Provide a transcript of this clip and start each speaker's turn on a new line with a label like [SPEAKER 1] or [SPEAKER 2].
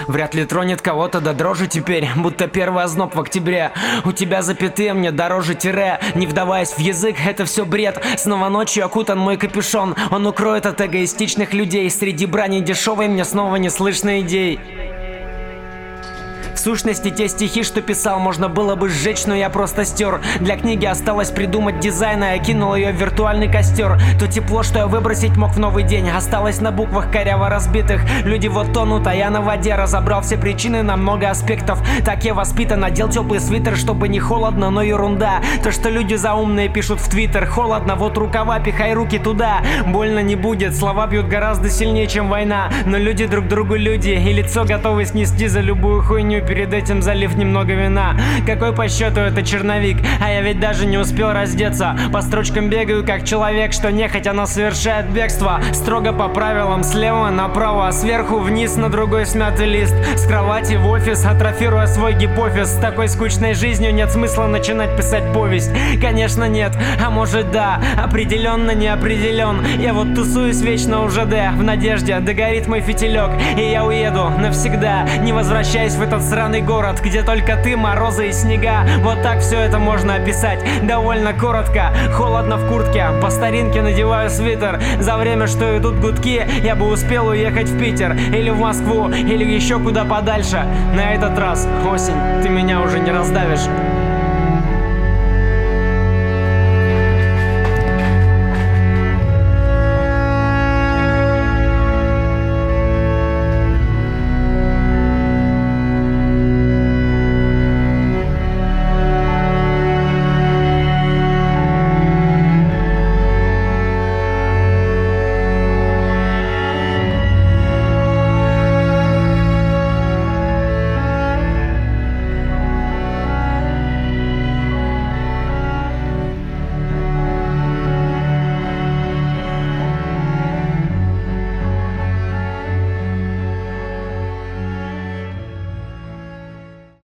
[SPEAKER 1] вряд ли тронет кого-то до дрожи теперь, будто первый озноб в октябре. У тебя запятые мне дороже тире, не вдаваясь в язык, это все бред. Снова ночью окутан мой капюшон, он укроет от эгоистичных людей. Среди брани дешевой мне снова не слышно идей. В сущности, те стихи, что писал, можно было бы сжечь, но я просто стер. Для книги осталось придумать дизайн, а я кинул ее в виртуальный костер. То тепло, что я выбросить мог в новый день, осталось на буквах коряво разбитых. Люди вот тонут, а я на воде разобрал все причины на много аспектов. Так я воспитан, надел теплый свитер, чтобы не холодно, но ерунда. То, что люди заумные пишут в твиттер. Холодно, вот рукава, пихай руки туда. Больно не будет, слова бьют гораздо сильнее, чем война. Но люди друг другу люди, и лицо готовы снести за любую хуйню. Перед этим залив немного вина. Какой по счету это черновик? А я ведь даже не успел раздеться. По строчкам бегаю как человек, что нехотя, но совершает бегство. Строго по правилам, слева направо, сверху вниз на другой смятый лист. С кровати в офис, атрофируя свой гипофиз. С такой скучной жизнью нет смысла начинать писать повесть. Конечно нет, а может да, определенно не определен. Я вот тусуюсь вечно у ЖД, в надежде догорит мой фитилек, и я уеду навсегда, не возвращаясь в этот сраный город, где только ты, морозы и снега. Вот так все это можно описать, довольно коротко. Холодно в куртке, по старинке надеваю свитер. За время, что идут гудки, я бы успел уехать в Питер, или в Москву, или еще куда подальше. На этот раз, осень, ты меня уже не раздавишь.